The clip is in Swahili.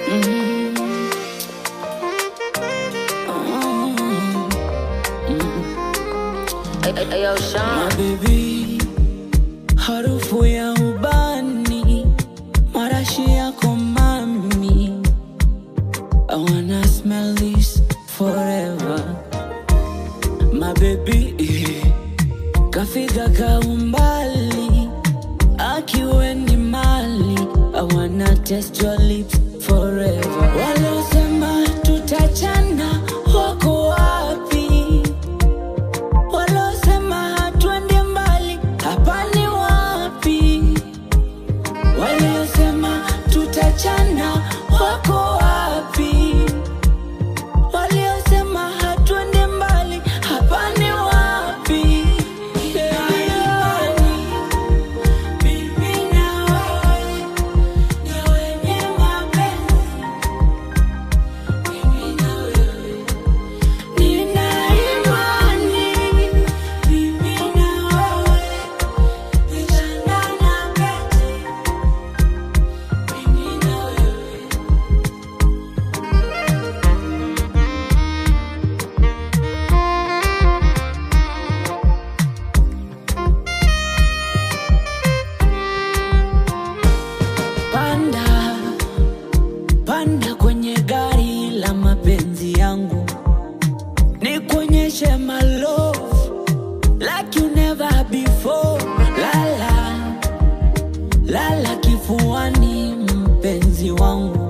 Yo, Sean. My baby, harufu ya ubani, marashi yako mami. I wanna smell this forever. My baby, kafika kaumbali, akiwe ni mali. I wanna taste your lips forever. Walosema tutachana wako wapi? Walosema hatuende mbali, hapa ni wapi? Waliosema tutachana wako wapi? Waliosema hatuende mbali, hapa ni wapi? Mimi na wewe ni wenye mapenzi. Mimi na wewe nina imani. Mimi na wewe ni chanda na pete. Mimi na wewe. Panda kwenye gari la mapenzi yangu, nikuonyeshe my love like you never before. Lala, lala kifuani mpenzi wangu.